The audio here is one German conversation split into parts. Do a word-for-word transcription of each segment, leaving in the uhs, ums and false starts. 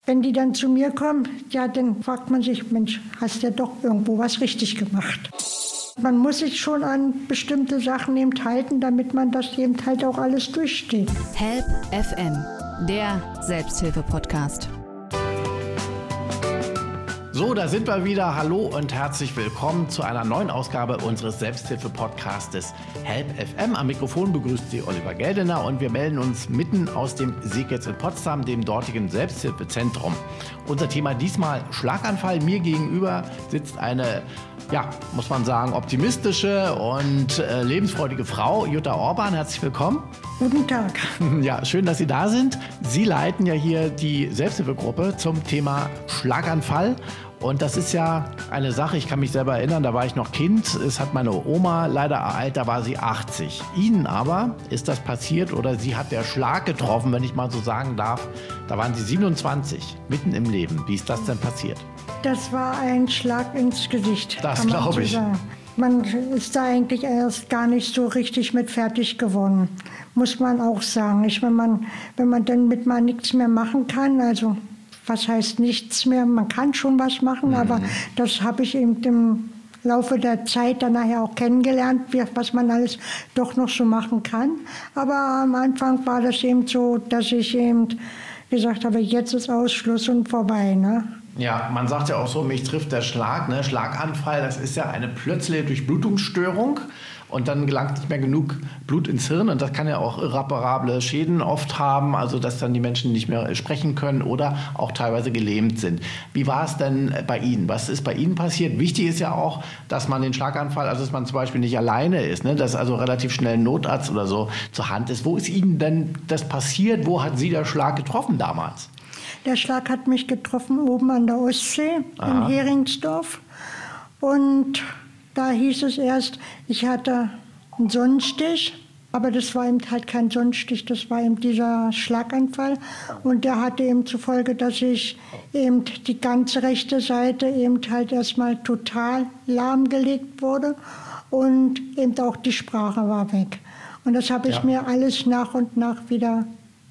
wenn die dann zu mir kommen, ja, dann fragt man sich, Mensch, hast du ja doch irgendwo was richtig gemacht. Man muss sich schon an bestimmte Sachen eben halten, damit man das eben halt auch alles durchsteht. Help F M, der Selbsthilfe-Podcast. So, da sind wir wieder. Hallo und herzlich willkommen zu einer neuen Ausgabe unseres Selbsthilfe-Podcastes Help F M. Am Mikrofon begrüßt Sie Oliver Geldener und wir melden uns mitten aus dem Seeketz in Potsdam, dem dortigen Selbsthilfezentrum. Unser Thema diesmal Schlaganfall. Mir gegenüber sitzt eine, ja, muss man sagen, optimistische und äh, lebensfreudige Frau, Jutta Orban. Herzlich willkommen. Guten Tag. Ja, schön, dass Sie da sind. Sie leiten ja hier die Selbsthilfegruppe zum Thema Schlaganfall. Und das ist ja eine Sache, ich kann mich selber erinnern, da war ich noch Kind, es hat meine Oma leider ereilt, da war sie achtzig. Ihnen aber ist das passiert oder sie hat der Schlag getroffen, wenn ich mal so sagen darf, da waren Sie siebenundzwanzig, mitten im Leben. Wie ist das denn passiert? Das war ein Schlag ins Gesicht. Das glaube ich. Sagen. Man ist da eigentlich erst gar nicht so richtig mit fertig geworden, muss man auch sagen. Ich, wenn man, wenn man dann mit mal nichts mehr machen kann, also was heißt nichts mehr, man kann schon was machen, mhm. aber das habe ich eben im Laufe der Zeit dann nachher auch kennengelernt, was man alles doch noch so machen kann. Aber am Anfang war das eben so, dass ich eben gesagt habe, jetzt ist Ausschluss und vorbei, ne? Ja, man sagt ja auch so, mich trifft der Schlag, ne? Schlaganfall, das ist ja eine plötzliche Durchblutungsstörung und dann gelangt nicht mehr genug Blut ins Hirn und das kann ja auch irreparable Schäden oft haben, also dass dann die Menschen nicht mehr sprechen können oder auch teilweise gelähmt sind. Wie war es denn bei Ihnen? Was ist bei Ihnen passiert? Wichtig ist ja auch, dass man den Schlaganfall, also dass man zum Beispiel nicht alleine ist, ne? Dass also relativ schnell ein Notarzt oder so zur Hand ist. Wo ist Ihnen denn das passiert? Wo hat Sie der Schlag getroffen damals? Der Schlag hat mich getroffen oben an der Ostsee, Aha. in Heringsdorf. Und da hieß es erst, ich hatte einen Sonnenstich, aber das war eben halt kein Sonnenstich, das war eben dieser Schlaganfall. Und der hatte eben zur Folge, dass ich eben die ganze rechte Seite eben halt erstmal total lahmgelegt wurde und eben auch die Sprache war weg. Und das habe ich ja. mir alles nach und nach wieder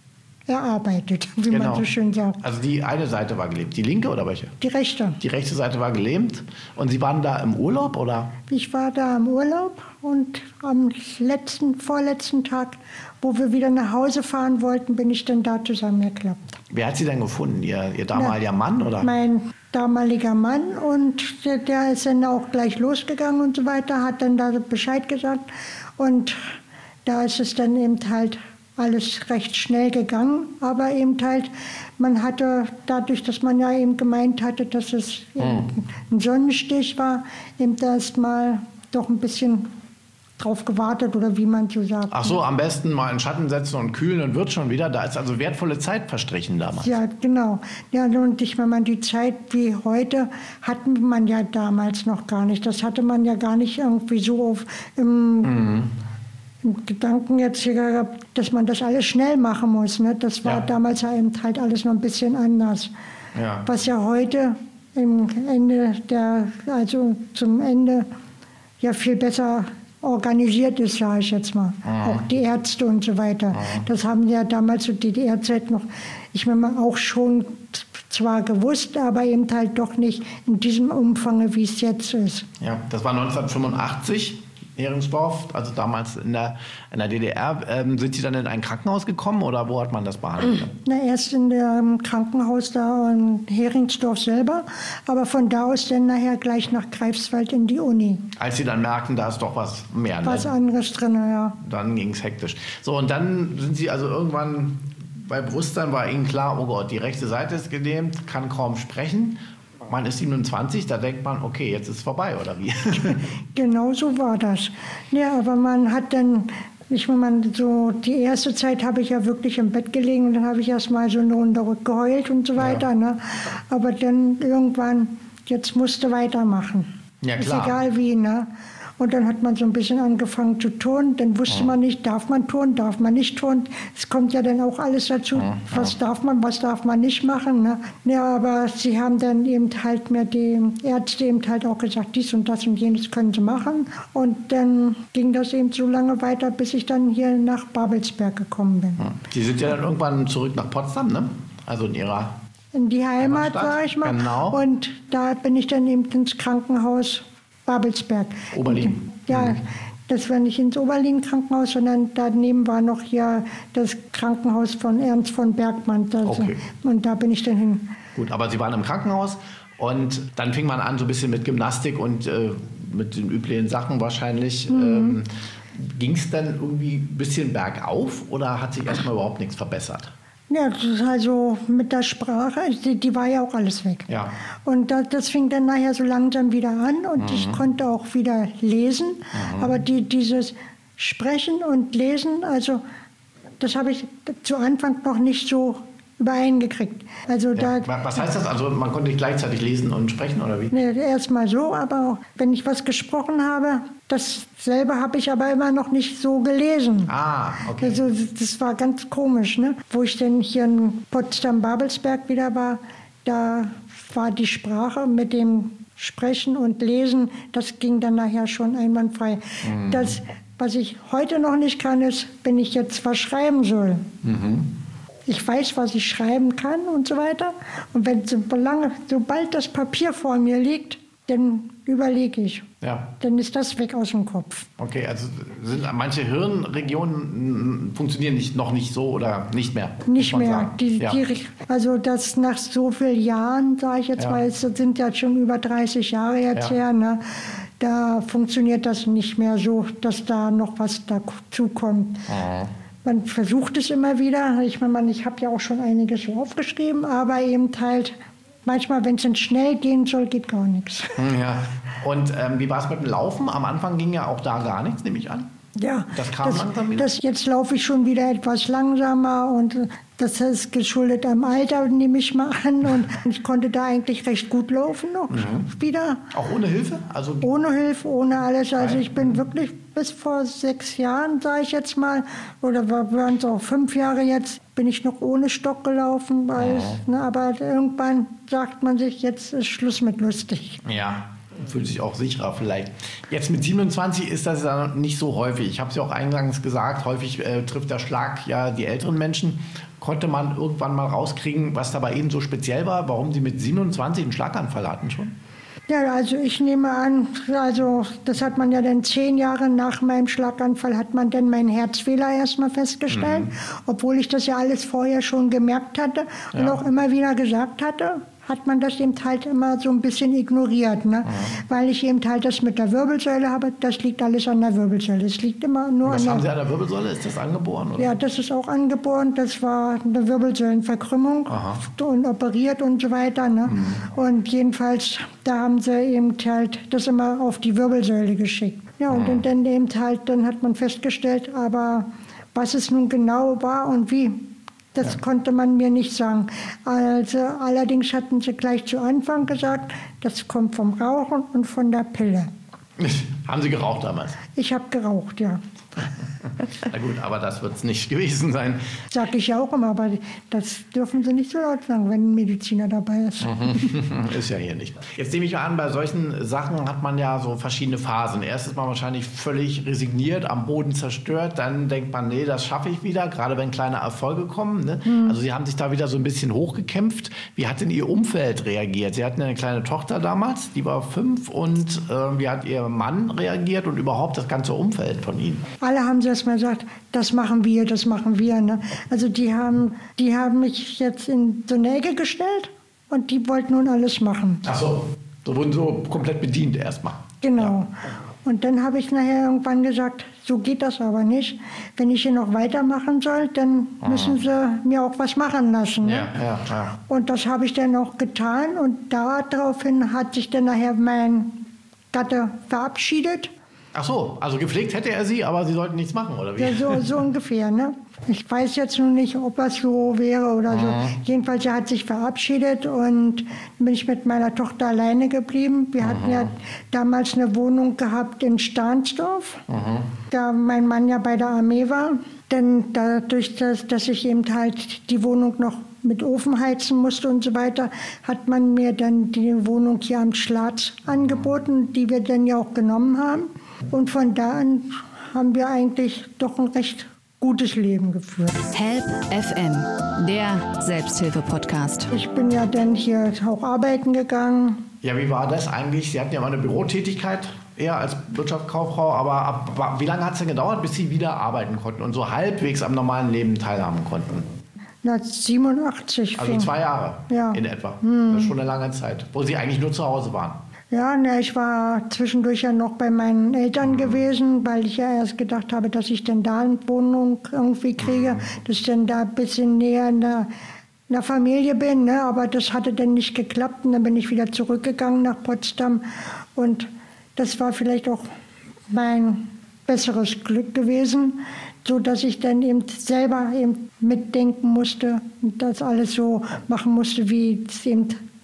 erarbeitet, wie genau. man so schön sagt. Also die eine Seite war gelähmt, die linke oder welche? Die rechte. Die rechte Seite war gelähmt und Sie waren da im Urlaub, oder? Ich war da im Urlaub und am letzten, vorletzten Tag, wo wir wieder nach Hause fahren wollten, bin ich dann da zusammengeklappt. Wer hat Sie denn gefunden? Ihr, Ihr damaliger Na, Mann, oder? Mein damaliger Mann und der, der ist dann auch gleich losgegangen und so weiter, hat dann da Bescheid gesagt und da ist es dann eben halt alles recht schnell gegangen, aber eben halt, man hatte dadurch, dass man ja eben gemeint hatte, dass es mhm. ein Sonnenstich war, eben erst mal doch ein bisschen drauf gewartet oder wie man so sagt. Ach so, am besten mal in Schatten setzen und kühlen und wird schon wieder. Da ist also wertvolle Zeit verstrichen damals. Ja, genau. Ja, und ich meine, die Zeit wie heute hatten man ja damals noch gar nicht. Das hatte man ja gar nicht irgendwie so auf im mhm. Gedanken jetzt hier gehabt, dass man das alles schnell machen muss. Ne? Das war ja. damals eben halt alles noch ein bisschen anders. Ja. Was ja heute im Ende der, also zum Ende ja viel besser organisiert ist, sage ich jetzt mal. Mhm. Auch die Ärzte und so weiter. Mhm. Das haben ja damals zu D D R-Zeit noch, ich meine auch schon zwar gewusst, aber eben halt doch nicht in diesem Umfang, wie es jetzt ist. Ja, das war neunzehnhundertfünfundachtzig. Heringsdorf, also damals in der, in der D D R. Ähm, sind Sie dann in ein Krankenhaus gekommen oder wo hat man das behandelt? Na, erst in dem Krankenhaus da in Heringsdorf selber, aber von da aus dann nachher gleich nach Greifswald in die Uni. Als Sie dann merkten, da ist doch was mehr, ne? Was anderes drin, ja. Dann ging es hektisch. So, und dann sind Sie also irgendwann bei Bewusstsein, war Ihnen klar, oh Gott, die rechte Seite ist gelähmt, kann kaum sprechen. Man ist siebenundzwanzig, da denkt man, okay, jetzt ist es vorbei, oder wie? Genau so war das. Ja, aber man hat dann, ich meine, so die erste Zeit habe ich ja wirklich im Bett gelegen und dann habe ich erst mal so eine Runde geheult und so weiter. Ja. Ne? Aber dann irgendwann, jetzt musste weitermachen. Ja, klar. Ist egal wie, ne? Und dann hat man so ein bisschen angefangen zu turnen. Dann wusste ja. man nicht, darf man turnen, darf man nicht turnen. Es kommt ja dann auch alles dazu, ja, ja. was darf man, was darf man nicht machen. Ne? Ja, aber sie haben dann eben halt mir die Ärzte eben halt auch gesagt, dies und das und jenes können sie machen. Und dann ging das eben so lange weiter, bis ich dann hier nach Babelsberg gekommen bin. Ja. Sie sind ja dann irgendwann zurück nach Potsdam, ne? Also in Ihrer in die Heimat, sag ich mal. Genau. Und da bin ich dann eben ins Krankenhaus Babelsberg. Oberlin. Ja, mhm. Das war nicht ins Oberlin-Krankenhaus, sondern daneben war noch hier das Krankenhaus von Ernst von Bergmann. Also, okay. Und da bin ich dann hin. Gut, aber Sie waren im Krankenhaus und dann fing man an so ein bisschen mit Gymnastik und äh, mit den üblichen Sachen wahrscheinlich. Mhm. Ähm, ging es dann irgendwie ein bisschen bergauf oder hat sich erstmal überhaupt nichts verbessert? Ja, das ist also mit der Sprache, die, die war ja auch alles weg. Ja. Und das, das fing dann nachher so langsam wieder an und mhm. ich konnte auch wieder lesen. Mhm. Aber die, dieses Sprechen und Lesen, also das habe ich zu Anfang noch nicht so übereingekriegt. Also ja. da, Was heißt das? Also man konnte nicht gleichzeitig lesen und sprechen oder wie? Ne, erst mal so, aber auch wenn ich was gesprochen habe, dasselbe habe ich aber immer noch nicht so gelesen. Ah, okay. Also das war ganz komisch, ne? Wo ich dann hier in Potsdam-Babelsberg wieder war, da war die Sprache mit dem Sprechen und Lesen, das ging dann nachher schon einwandfrei. Mhm. Das, was ich heute noch nicht kann, ist, wenn ich jetzt was schreiben soll. Mhm. Ich weiß, was ich schreiben kann und so weiter. Und wenn solange, sobald das Papier vor mir liegt, dann überlege ich. Ja. Dann ist das weg aus dem Kopf. Okay, also sind manche Hirnregionen funktionieren nicht, noch nicht so oder nicht mehr? Nicht mehr. Die, ja. die, also das nach so vielen Jahren, sage ich jetzt ja. mal, das sind ja schon über dreißig Jahre jetzt ja. her, ne? Da funktioniert das nicht mehr so, dass da noch was dazu kommt. Mhm. Man versucht es immer wieder. Ich meine, ich habe ja auch schon einiges so aufgeschrieben, aber eben halt manchmal, wenn es dann schnell gehen soll, geht gar nichts. Ja. Und ähm, wie war es mit dem Laufen? Am Anfang ging ja auch da gar nichts, nehme ich an. Ja, das kam das, langsam wieder? Das, jetzt laufe ich schon wieder etwas langsamer und das ist geschuldet am Alter, nehme ich mal an. Und ich konnte da eigentlich recht gut laufen noch mhm. wieder. Auch ohne Hilfe? Also ohne Hilfe, ohne alles. Also ich bin wirklich bis vor sechs Jahren, sage ich jetzt mal, oder waren es auch fünf Jahre jetzt, bin ich noch ohne Stock gelaufen. Weil, oh. ne, aber irgendwann sagt man sich, jetzt ist Schluss mit lustig. Ja. Fühlt sich auch sicherer vielleicht. Jetzt mit siebenundzwanzig ist das ja nicht so häufig. Ich habe es ja auch eingangs gesagt, häufig äh, trifft der Schlag ja die älteren Menschen. Konnte man irgendwann mal rauskriegen, was da bei Ihnen so speziell war, warum Sie mit siebenundzwanzig einen Schlaganfall hatten schon? Ja, also ich nehme an, also das hat man ja dann zehn Jahre nach meinem Schlaganfall, hat man dann meinen Herzfehler erstmal festgestellt, mhm. obwohl ich das ja alles vorher schon gemerkt hatte und ja. auch immer wieder gesagt hatte. Hat man das eben halt immer so ein bisschen ignoriert, ne? Mhm. Weil ich eben halt das mit der Wirbelsäule habe, das liegt alles an der Wirbelsäule. Es liegt immer nur Was an haben der, Sie an der Wirbelsäule? Ist das angeboren? Oder? Ja, das ist auch angeboren. Das war eine Wirbelsäulenverkrümmung Aha. und operiert und so weiter, ne? Mhm. Und jedenfalls, da haben sie eben halt das immer auf die Wirbelsäule geschickt. Ja, und mhm. dann eben halt, dann hat man festgestellt, aber was es nun genau war und wie, das ja. konnte man mir nicht sagen. Also, allerdings hatten sie gleich zu Anfang gesagt, das kommt vom Rauchen und von der Pille. Haben Sie geraucht damals? Ich habe geraucht, ja. Na gut, aber das wird es nicht gewesen sein. Sag ich ja auch immer, aber das dürfen Sie nicht so laut sagen, wenn ein Mediziner dabei ist. Ist ja hier nicht. Jetzt nehme ich an, bei solchen Sachen hat man ja so verschiedene Phasen. Erst ist man wahrscheinlich völlig resigniert, am Boden zerstört. Dann denkt man, nee, das schaffe ich wieder, gerade wenn kleine Erfolge kommen. Ne? Hm. Also Sie haben sich da wieder so ein bisschen hochgekämpft. Wie hat denn Ihr Umfeld reagiert? Sie hatten eine kleine Tochter damals, die war fünf. Und äh, wie hat Ihr Mann reagiert und überhaupt das ganze Umfeld von Ihnen? Alle haben sie erstmal gesagt, das machen wir, das machen wir. Ne? Also die haben, die haben mich jetzt in so eine Ecke gestellt und die wollten nun alles machen. Ach so, so wurden so komplett bedient erstmal. Genau. Ja. Und dann habe ich nachher irgendwann gesagt, so geht das aber nicht. Wenn ich hier noch weitermachen soll, dann Aha. müssen sie mir auch was machen lassen. Ne? Ja, ja, ja. Und das habe ich dann auch getan und daraufhin hat sich dann nachher mein Gatte verabschiedet. Ach so, also gepflegt hätte er Sie, aber Sie sollten nichts machen, oder wie? Ja, so, so ungefähr, ne? Ich weiß jetzt nur nicht, ob das so wäre oder mhm. so. Jedenfalls, er hat sich verabschiedet und bin ich mit meiner Tochter alleine geblieben. Wir mhm. hatten ja damals eine Wohnung gehabt in Stahnsdorf, mhm. da mein Mann ja bei der Armee war. Denn dadurch, dass, dass ich eben halt die Wohnung noch mit Ofen heizen musste und so weiter, hat man mir dann die Wohnung hier am Schlatz angeboten, die wir dann ja auch genommen haben. Und von da an haben wir eigentlich doch ein recht gutes Leben geführt. Help F M, der Selbsthilfe-Podcast. Ich bin ja dann hier auch arbeiten gegangen. Ja, wie war das eigentlich? Sie hatten ja mal eine Bürotätigkeit, eher als Wirtschaftskauffrau, aber ab, wie lange hat es denn gedauert, bis Sie wieder arbeiten konnten und so halbwegs am normalen Leben teilhaben konnten? Na, siebenundachtzig. Also fing. zwei Jahre Ja. in etwa. Hm. Das ist schon eine lange Zeit, wo Sie eigentlich nur zu Hause waren. Ja, ne, ich war zwischendurch ja noch bei meinen Eltern mhm. gewesen, weil ich ja erst gedacht habe, dass ich denn da eine Wohnung irgendwie kriege, mhm. dass ich dann da ein bisschen näher in der, in der Familie bin. Ne? Aber das hatte dann nicht geklappt und dann bin ich wieder zurückgegangen nach Potsdam. Und das war vielleicht auch mein besseres Glück gewesen, so dass ich dann eben selber eben mitdenken musste und das alles so machen musste, wie es eben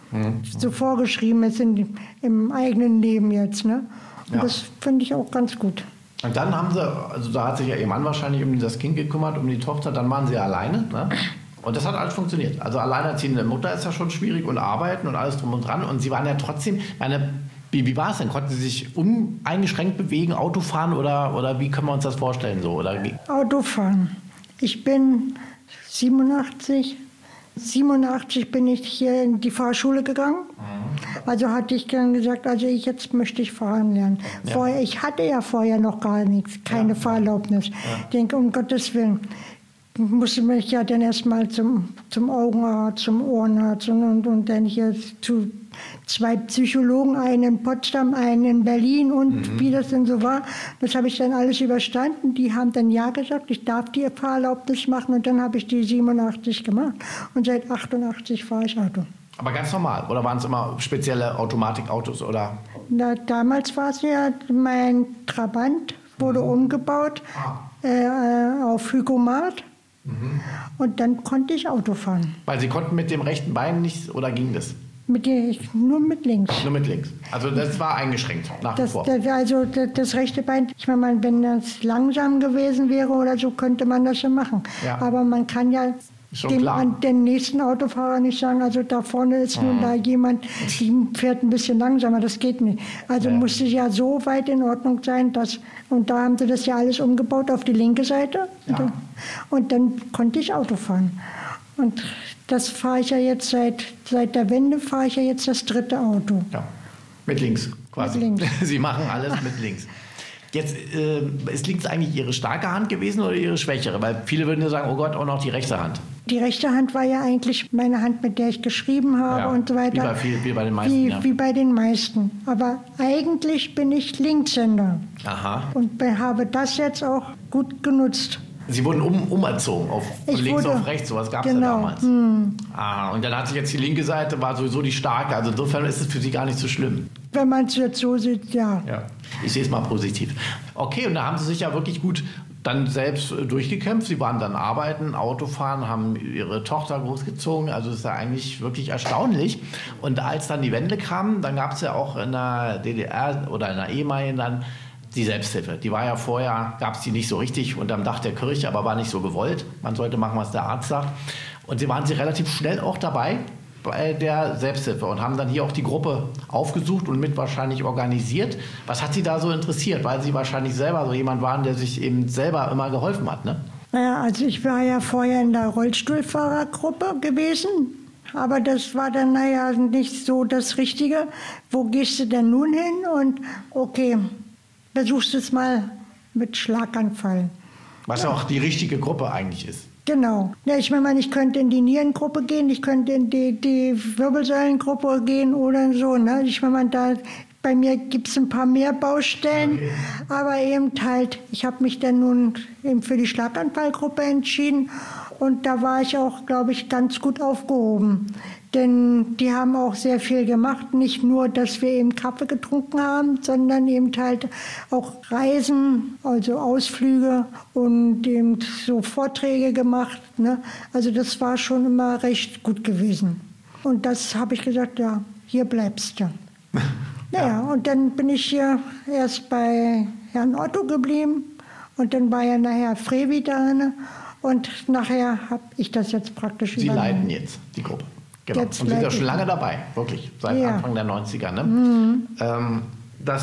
so vorgeschrieben ist in, im eigenen Leben jetzt. Ne? Und ja. das finde ich auch ganz gut. Und dann haben Sie, also da hat sich ja Ihr Mann wahrscheinlich um das Kind gekümmert, um die Tochter, dann waren Sie alleine. Ne? Und das hat alles funktioniert. Also alleinerziehende Mutter ist ja schon schwierig und arbeiten und alles drum und dran. Und Sie waren ja trotzdem, meine, wie, wie war es denn? Konnten Sie sich uneingeschränkt bewegen, Auto fahren oder, oder wie können wir uns das vorstellen? So, oder wie? Autofahren. Ich bin siebenundachtzig. siebenundachtzig bin ich hier in die Fahrschule gegangen. Mhm. Also hatte ich dann gesagt, also ich, jetzt möchte ich fahren lernen. Ja. Vorher, ich hatte ja vorher noch gar nichts, keine ja. Fahrerlaubnis. Ja. Ich denke, um Gottes Willen, ich musste mich ja dann erstmal zum, zum Augenarzt, zum Ohrenarzt und, und, und dann hier zu zwei Psychologen, einen in Potsdam, einen in Berlin und mhm. wie das denn so war. Das habe ich dann alles überstanden. Die haben dann ja gesagt, ich darf die Fahrerlaubnis machen und dann habe ich die siebenundachtzig gemacht und seit achtundachtzig fahre ich Auto. Aber ganz normal oder waren es immer spezielle Automatikautos oder? Na, damals war es ja, mein Trabant wurde mhm. umgebaut ah. äh, auf Hygomat. Mhm. Und dann konnte ich Auto fahren. Weil Sie konnten mit dem rechten Bein nicht, oder ging das? Mit der, nur mit links. Nur mit links. Also das war eingeschränkt nach das, wie vor. Das, also das, das rechte Bein, ich meine, wenn das langsam gewesen wäre oder so, könnte man das schon machen. Ja. Aber man kann ja dem, an den nächsten Autofahrer nicht sagen, also da vorne ist mhm. nun da jemand, die fährt ein bisschen langsamer, das geht nicht. Also ja. musste ja so weit in Ordnung sein, dass, und da haben sie das ja alles umgebaut auf die linke Seite. Ja. Und, und dann konnte ich Auto fahren. Und das fahre ich ja jetzt seit, seit der Wende, fahre ich ja jetzt das dritte Auto. Ja, mit links quasi. Mit links. Sie machen alles mit links. Jetzt äh, ist links eigentlich Ihre starke Hand gewesen oder Ihre schwächere? Weil viele würden ja sagen, oh Gott, auch noch die rechte Hand. Die rechte Hand war ja eigentlich meine Hand, mit der ich geschrieben habe ja, und so weiter. Wie bei, viel, wie bei den meisten. Wie, ja. wie bei den meisten. Aber eigentlich bin ich Linkshänder. Aha. Und habe das jetzt auch gut genutzt. Sie wurden um, umerzogen, auf, von ich links wurde, auf rechts, sowas gab es genau, ja damals. Hm. Ah, und dann hat sich jetzt die linke Seite, war sowieso die starke, also insofern ist es für Sie gar nicht so schlimm. Wenn man es jetzt so sieht, ja. ja. Ich sehe es mal positiv. Okay, und da haben Sie sich ja wirklich gut dann selbst durchgekämpft. Sie waren dann arbeiten, Autofahren, haben Ihre Tochter großgezogen, also das ist ja eigentlich wirklich erstaunlich. Und als dann die Wende kam, dann gab es ja auch in der D D R oder in der ehemaligen dann die Selbsthilfe, die war ja vorher, gab es die nicht so richtig unterm Dach der Kirche, aber war nicht so gewollt. Man sollte machen, was der Arzt sagt. Und sie waren sie relativ schnell auch dabei bei der Selbsthilfe und haben dann hier auch die Gruppe aufgesucht und mit wahrscheinlich organisiert. Was hat Sie da so interessiert? Weil Sie wahrscheinlich selber so jemand waren, der sich eben selber immer geholfen hat, ne? Naja, also ich war ja vorher in der Rollstuhlfahrergruppe gewesen. Aber das war dann, naja, nicht so das Richtige. Wo gehst du denn nun hin? Und okay, versuchst es mal mit Schlaganfall. Was ja auch die richtige Gruppe eigentlich ist. Genau. Ja, ich meine, ich könnte in die Nierengruppe gehen, ich könnte in die, die Wirbelsäulengruppe gehen oder so. Ne? Ich meine, da, bei mir gibt es ein paar mehr Baustellen, okay. aber eben halt, ich habe mich dann nun eben für die Schlaganfallgruppe entschieden und da war ich auch, glaube ich, ganz gut aufgehoben. Denn die haben auch sehr viel gemacht. Nicht nur, dass wir eben Kaffee getrunken haben, sondern eben halt auch Reisen, also Ausflüge und eben so Vorträge gemacht. Ne? Also das war schon immer recht gut gewesen. Und das habe ich gesagt, ja, hier bleibst du. Naja, ja. Und dann bin ich hier erst bei Herrn Otto geblieben und dann war ja nachher Frevi da. Ne? Und nachher habe ich das jetzt praktisch Sie übernommen. leiten jetzt die Gruppe. Genau. Und sind ja schon lange dabei, wirklich, seit ja. Anfang der neunziger. Ne? Mhm. Ähm, das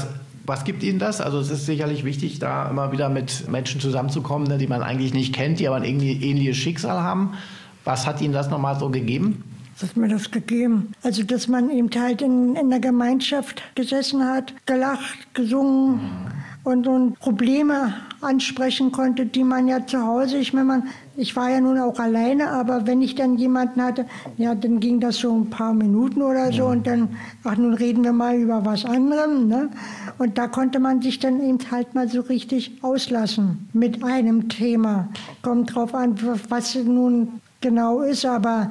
Was gibt Ihnen das? Also es ist sicherlich wichtig, da immer wieder mit Menschen zusammenzukommen, ne, die man eigentlich nicht kennt, die aber ein ähnliches Schicksal haben. Was hat Ihnen das nochmal so gegeben? Was hat mir das gegeben? Also, dass man eben halt in, in der Gemeinschaft gesessen hat, gelacht, gesungen und, und Probleme ansprechen konnte, die man ja zu Hause, ich meine, man, ich war ja nun auch alleine, aber wenn ich dann jemanden hatte, ja, dann ging das so ein paar Minuten oder so und dann, ach, nun reden wir mal über was anderem, ne? Und da konnte man sich dann eben halt mal so richtig auslassen mit einem Thema. Kommt drauf an, was nun genau ist, aber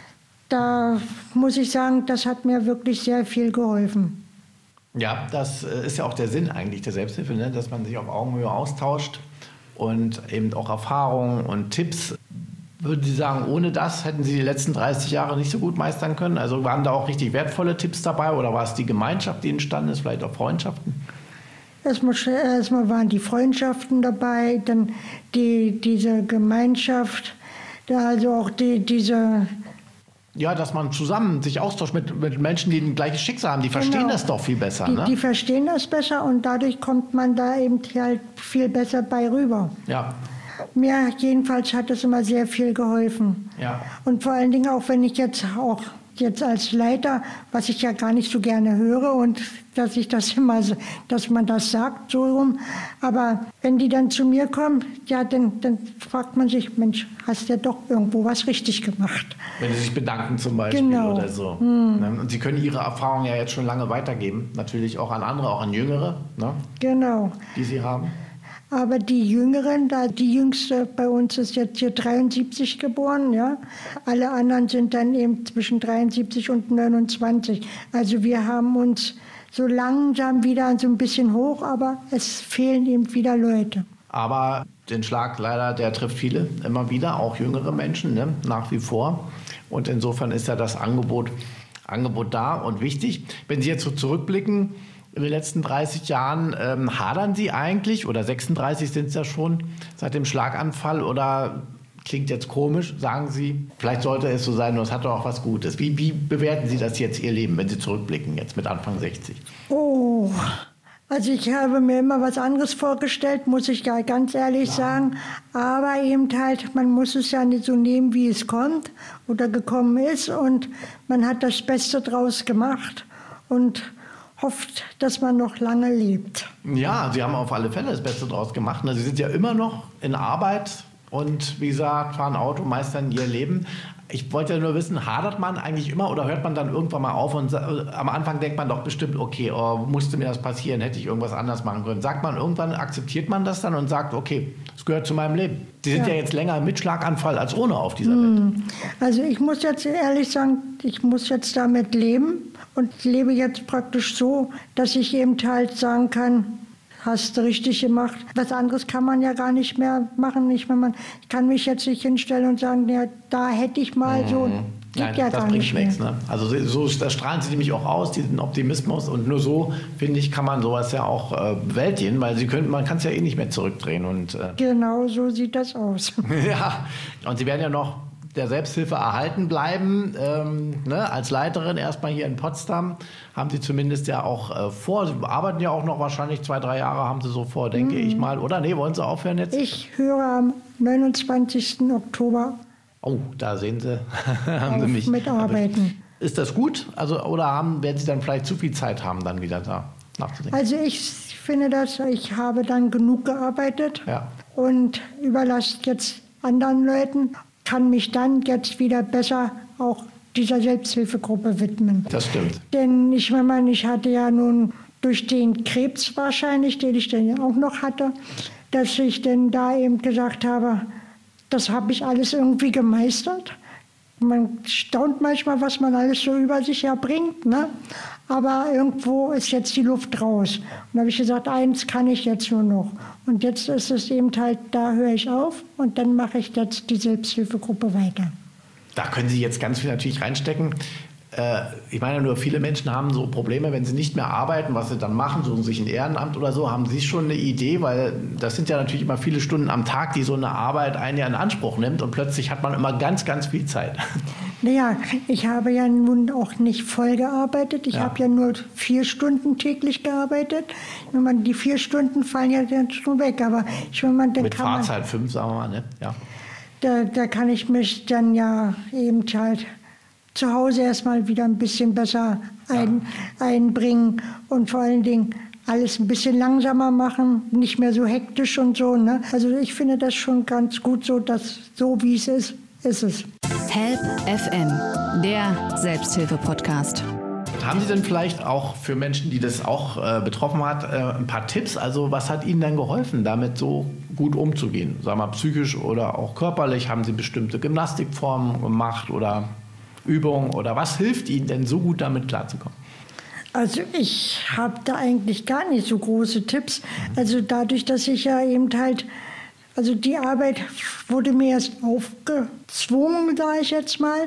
da muss ich sagen, das hat mir wirklich sehr viel geholfen. Ja, das ist ja auch der Sinn eigentlich der Selbsthilfe, ne? Dass man sich auf Augenhöhe austauscht und eben auch Erfahrungen und Tipps. Würden Sie sagen, ohne das hätten Sie die letzten dreißig Jahre nicht so gut meistern können? Also waren da auch richtig wertvolle Tipps dabei oder war es die Gemeinschaft, die entstanden ist, vielleicht auch Freundschaften? Erstmal, erstmal waren die Freundschaften dabei, dann die, diese Gemeinschaft, also auch die, diese... Ja, dass man zusammen sich austauscht mit, mit Menschen, die ein gleiches Schicksal haben. Die verstehen genau. das doch viel besser. Die, ne? die verstehen das besser und dadurch kommt man da eben halt viel besser bei rüber. Ja. Mir jedenfalls hat es immer sehr viel geholfen. Ja. Und vor allen Dingen auch, wenn ich jetzt auch jetzt als Leiter, was ich ja gar nicht so gerne höre und dass ich das immer, dass man das sagt so rum. Aber wenn die dann zu mir kommen, ja, dann, dann fragt man sich, Mensch, hast du ja doch irgendwo was richtig gemacht. Wenn sie sich bedanken zum Beispiel genau. oder so. Hm. Und Sie können Ihre Erfahrungen ja jetzt schon lange weitergeben. Natürlich auch an andere, auch an Jüngere, ne? Genau. Die Sie haben. Aber die Jüngeren, da die Jüngste bei uns ist jetzt hier dreiundsiebzig geboren, ja. Alle anderen sind dann eben zwischen dreiundsiebzig und neunundzwanzig. Also wir haben uns so langsam wieder so ein bisschen hoch, aber es fehlen eben wieder Leute. Aber den Schlag leider, der trifft viele immer wieder, auch jüngere Menschen, ne? Nach wie vor. Und insofern ist ja das Angebot, Angebot da und wichtig. Wenn Sie jetzt so zurückblicken, in den letzten dreißig Jahren, ähm, hadern Sie eigentlich, oder sechsunddreißig sind es ja schon, seit dem Schlaganfall, oder klingt jetzt komisch, sagen Sie, vielleicht sollte es so sein, nur es hat doch auch was Gutes. Wie, wie bewerten Sie das jetzt, Ihr Leben, wenn Sie zurückblicken, jetzt mit Anfang sechzig? Oh, also ich habe mir immer was anderes vorgestellt, muss ich ja ganz ehrlich ja. sagen. Aber eben halt, man muss es ja nicht so nehmen, wie es kommt oder gekommen ist. Und man hat das Beste draus gemacht und hofft, dass man noch lange lebt. Ja, Sie haben auf alle Fälle das Beste draus gemacht. Sie sind ja immer noch in Arbeit und wie gesagt, fahren Auto, meistern Ihr Leben. Ich wollte ja nur wissen, hadert man eigentlich immer oder hört man dann irgendwann mal auf und am Anfang denkt man doch bestimmt, okay, oh, musste mir das passieren, hätte ich irgendwas anders machen können. Sagt man irgendwann, akzeptiert man das dann und sagt, okay, es gehört zu meinem Leben. Sie sind ja, ja jetzt länger mit Schlaganfall als ohne auf dieser Welt. Also ich muss jetzt ehrlich sagen, ich muss jetzt damit leben und lebe jetzt praktisch so, dass ich eben halt sagen kann, hast du richtig gemacht. Was anderes kann man ja gar nicht mehr machen. Ich, man, ich kann mich jetzt nicht hinstellen und sagen, ja, da hätte ich mal so. Mhm. Nein, ja das bringt nichts. Ne? Also so, das strahlen Sie nämlich auch aus, diesen Optimismus. Und nur so, finde ich, kann man sowas ja auch äh, bewältigen, weil Sie können, man kann es ja eh nicht mehr zurückdrehen. Und, äh, genau so sieht das aus. Ja, und Sie werden ja noch der Selbsthilfe erhalten bleiben. Ähm, ne? Als Leiterin erstmal hier in Potsdam haben Sie zumindest ja auch äh, vor. Sie arbeiten ja auch noch wahrscheinlich zwei, drei Jahre haben Sie so vor, denke mhm. ich mal. Oder nee, wollen Sie aufhören jetzt? Ich höre am neunundzwanzigsten Oktober. Oh, da sehen Sie, haben Sie mich. Mitarbeiten. Ist das gut? Also, oder haben, werden Sie dann vielleicht zu viel Zeit haben, dann wieder da nachzudenken? Also ich finde das, ich habe dann genug gearbeitet ja. und überlasse jetzt anderen Leuten, kann mich dann jetzt wieder besser auch dieser Selbsthilfegruppe widmen. Das stimmt. Denn ich meine, ich hatte ja nun durch den Krebs wahrscheinlich, den ich dann auch noch hatte, dass ich dann da eben gesagt habe, das habe ich alles irgendwie gemeistert. Man staunt manchmal, was man alles so über sich erbringt, ne? Aber irgendwo ist jetzt die Luft raus. Und da habe ich gesagt, eins kann ich jetzt nur noch. Und jetzt ist es eben halt, da höre ich auf und dann mache ich jetzt die Selbsthilfegruppe weiter. Da können Sie jetzt ganz viel natürlich reinstecken. Äh, ich meine nur, viele Menschen haben so Probleme, wenn sie nicht mehr arbeiten, was sie dann machen, suchen sich ein Ehrenamt oder so. Haben Sie schon eine Idee? Weil das sind ja natürlich immer viele Stunden am Tag, die so eine Arbeit einen ja in Anspruch nimmt und plötzlich hat man immer ganz, ganz viel Zeit. Naja, ich habe ja nun auch nicht voll gearbeitet. Ich Ja. habe ja nur vier Stunden täglich gearbeitet. Wenn man die vier Stunden fallen ja dann schon weg. Aber ich wenn man dann Mit kann man, Fahrzeit fünf, sagen wir mal, ne? Ja. da, da kann ich mich dann ja eben halt zu Hause erstmal wieder ein bisschen besser ein, einbringen und vor allen Dingen alles ein bisschen langsamer machen, nicht mehr so hektisch und so. Ne? Also ich finde das schon ganz gut so, dass so wie es ist, ist es. Help F M, der Selbsthilfe-Podcast. Haben Sie denn vielleicht auch für Menschen, die das auch äh, betroffen hat, äh, ein paar Tipps? Also was hat Ihnen dann geholfen, damit so gut umzugehen? Sagen wir mal psychisch oder auch körperlich? Haben Sie bestimmte Gymnastikformen gemacht oder Übungen? Oder was hilft Ihnen denn so gut, damit klarzukommen? Also ich habe da eigentlich gar nicht so große Tipps. Also dadurch, dass ich ja eben halt, also die Arbeit wurde mir erst aufgezwungen, sage ich jetzt mal,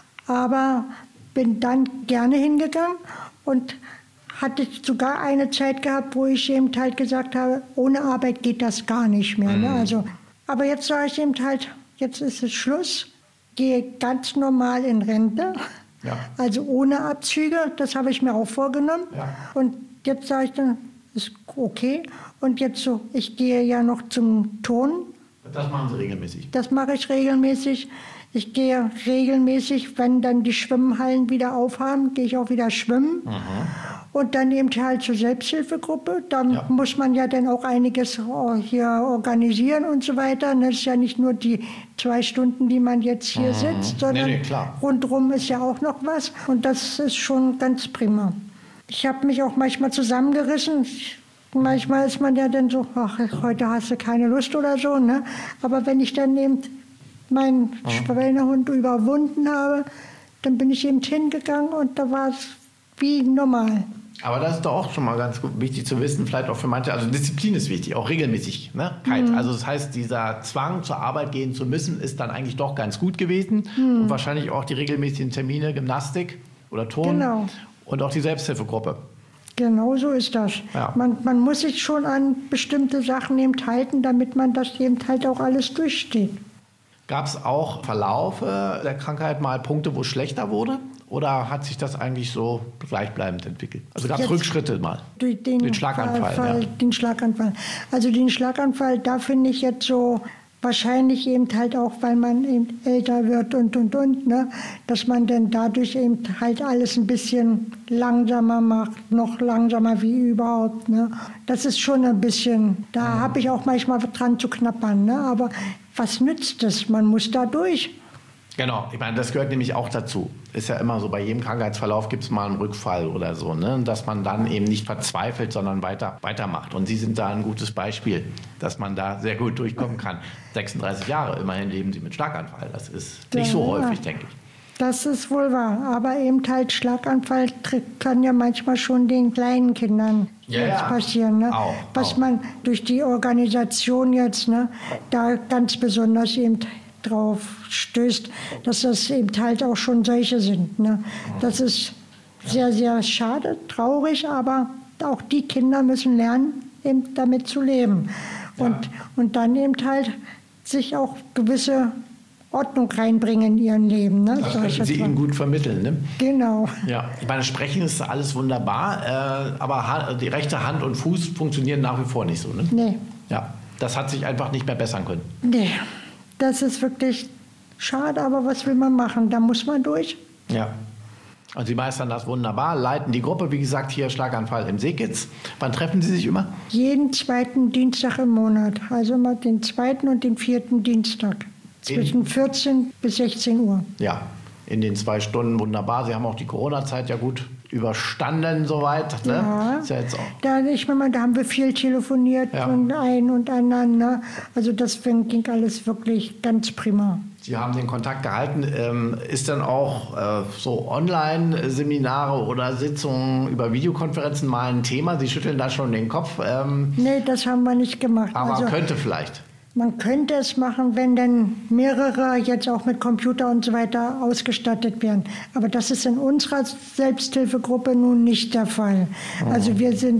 aber bin dann gerne hingegangen und hatte sogar eine Zeit gehabt, wo ich eben halt gesagt habe, ohne Arbeit geht das gar nicht mehr. Ne? Also, aber jetzt sage ich eben halt, jetzt ist es Schluss, gehe ganz normal in Rente. Ja. Also ohne Abzüge, das habe ich mir auch vorgenommen. Ja. Und jetzt sage ich dann, ist okay. Und jetzt so, ich gehe ja noch zum Turnen. Das machen Sie regelmäßig. Das mache ich regelmäßig. Ich gehe regelmäßig, wenn dann die Schwimmhallen wieder aufhaben, gehe ich auch wieder schwimmen. Mhm. Und dann eben halt zur Selbsthilfegruppe. Da Ja. muss man ja dann auch einiges hier organisieren und so weiter. Das ist ja nicht nur die zwei Stunden, die man jetzt hier Mhm. sitzt, sondern Nee, nee, klar. rundherum ist ja auch noch was. Und das ist schon ganz prima. Ich habe mich auch manchmal zusammengerissen. Manchmal ist man ja dann so, ach, heute hast du keine Lust oder so. Ne? Aber wenn ich dann eben meinen Schweinehund überwunden habe, dann bin ich eben hingegangen und da war es wie normal. Aber das ist doch auch schon mal ganz gut, wichtig zu wissen, vielleicht auch für manche. Also Disziplin ist wichtig, auch regelmäßig. Ne? Mhm. Also das heißt, dieser Zwang, zur Arbeit gehen zu müssen, ist dann eigentlich doch ganz gut gewesen. Mhm. Und wahrscheinlich auch die regelmäßigen Termine, Gymnastik oder Turnen. Genau. Und auch die Selbsthilfegruppe. Genau so ist das. Ja. Man, man muss sich schon an bestimmte Sachen eben halten, damit man das eben halt auch alles durchsteht. Gab es auch Verlaufe der Krankheit mal Punkte, wo es schlechter wurde? Oder hat sich das eigentlich so gleichbleibend entwickelt? Also gab es Jetzt Rückschritte mal? Durch den, Den Schlaganfall, Fall, ja. den Schlaganfall. Also den Schlaganfall, da finde ich jetzt so wahrscheinlich eben halt auch, weil man eben älter wird und, und, und, ne, dass man dann dadurch eben halt alles ein bisschen langsamer macht, noch langsamer wie überhaupt. Ne. Das ist schon ein bisschen, da Mhm. habe ich auch manchmal dran zu knappern. Ne, aber was nützt es? Man muss da durch. Genau, ich meine, das gehört nämlich auch dazu. Ist ja immer so, bei jedem Krankheitsverlauf gibt es mal einen Rückfall oder so, ne? Dass man dann eben nicht verzweifelt, sondern weiter, weitermacht. Und Sie sind da ein gutes Beispiel, dass man da sehr gut durchkommen kann. sechsunddreißig Jahre, immerhin leben Sie mit Schlaganfall. Das ist nicht so Ja. häufig, denke ich. Das ist wohl wahr. Aber eben halt Schlaganfall kann ja manchmal schon den kleinen Kindern Ja, jetzt ja. passieren. Ne? Auch, Was auch. man durch die Organisation jetzt ne, da ganz besonders eben drauf stößt, dass das eben halt auch schon solche sind. Ne? Das ist sehr, sehr schade, traurig, aber auch die Kinder müssen lernen, eben damit zu leben. Und, Ja. und dann eben halt sich auch gewisse Ordnung reinbringen in ihrem Leben. Ne? Das Sag ich können Sie jetzt mal. ihnen gut vermitteln, ne? Genau. Ja, ich meine, Sprechen ist alles wunderbar, äh, aber ha- die rechte Hand und Fuß funktionieren nach wie vor nicht so, ne? Nee, Ja, das hat sich einfach nicht mehr bessern können. nee. Das ist wirklich schade, aber was will man machen? Da muss man durch. Ja. Und Sie meistern das wunderbar, leiten die Gruppe, wie gesagt, hier Schlaganfall im Seekitz. Wann treffen Sie sich immer? Jeden zweiten Dienstag im Monat. Also immer den zweiten und den vierten Dienstag. Zwischen vierzehn bis sechzehn Uhr. Ja, in den zwei Stunden wunderbar. Sie haben auch die Corona-Zeit ja gut überstanden soweit. Ne? Ja. Ist ja jetzt auch. Da, ich meine, da haben wir viel telefoniert Ja. von ein und anderen. Ne? Also deswegen ging alles wirklich ganz prima. Sie haben den Kontakt gehalten. Ähm, ist dann auch äh, so Online-Seminare oder Sitzungen über Videokonferenzen mal ein Thema? Sie schütteln da schon den Kopf. Ähm, Nee, das haben wir nicht gemacht. aber also, könnte vielleicht. man könnte es machen, wenn dann mehrere jetzt auch mit Computer und so weiter ausgestattet werden. Aber das ist in unserer Selbsthilfegruppe nun nicht der Fall. Also wir sind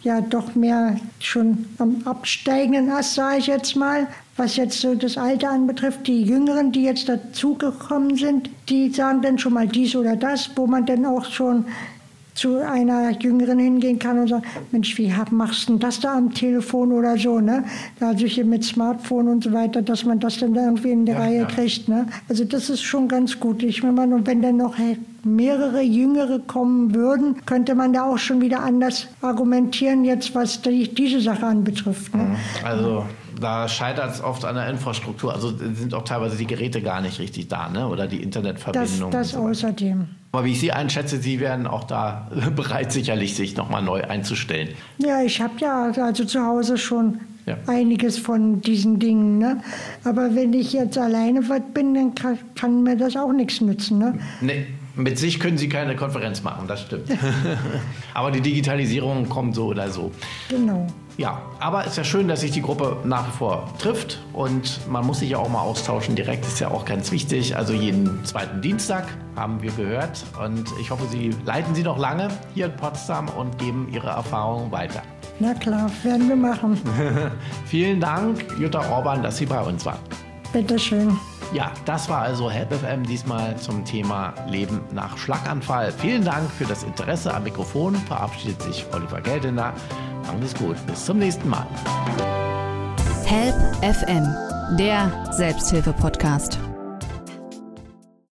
ja doch mehr schon am absteigenden Ast, sage ich jetzt mal. Was jetzt so das Alter anbetrifft, die Jüngeren, die jetzt dazugekommen sind, die sagen dann schon mal dies oder das, wo man dann auch schon zu einer Jüngeren hingehen kann und sagen, Mensch, wie machst du denn das da am Telefon oder so, ne? Also hier mit Smartphone und so weiter, dass man das dann irgendwie in die ja, Reihe ja. kriegt, ne? Also das ist schon ganz gut. Ich meine, und wenn dann noch mehrere Jüngere kommen würden, könnte man da auch schon wieder anders argumentieren, jetzt was die, diese Sache anbetrifft, ne? Also da scheitert es oft an der Infrastruktur. Also sind auch teilweise die Geräte gar nicht richtig da, ne? Oder die Internetverbindung. Das, das und so außerdem. Aber wie ich Sie einschätze, Sie wären auch da bereit, sicherlich sich nochmal neu einzustellen. Ja, ich habe ja also zu Hause schon ja. einiges von diesen Dingen. Ne? Aber wenn ich jetzt alleine was bin, dann kann, kann mir das auch nichts nützen. Ne? Nee. Mit sich können Sie keine Konferenz machen, das stimmt. Aber die Digitalisierung kommt so oder so. Genau. Ja, aber es ist ja schön, dass sich die Gruppe nach wie vor trifft und man muss sich ja auch mal austauschen. Direkt ist ja auch ganz wichtig. Also jeden zweiten Dienstag haben wir gehört und ich hoffe, Sie leiten Sie noch lange hier in Potsdam und geben Ihre Erfahrungen weiter. Na klar, werden wir machen. Vielen Dank, Jutta Orban, dass Sie bei uns waren. Bitteschön. Ja, das war also Help F M diesmal zum Thema Leben nach Schlaganfall. Vielen Dank für das Interesse. Am Mikrofon verabschiedet sich Oliver Geldener. Machen Sie es gut. Bis zum nächsten Mal. Help F M, der Selbsthilfe-Podcast.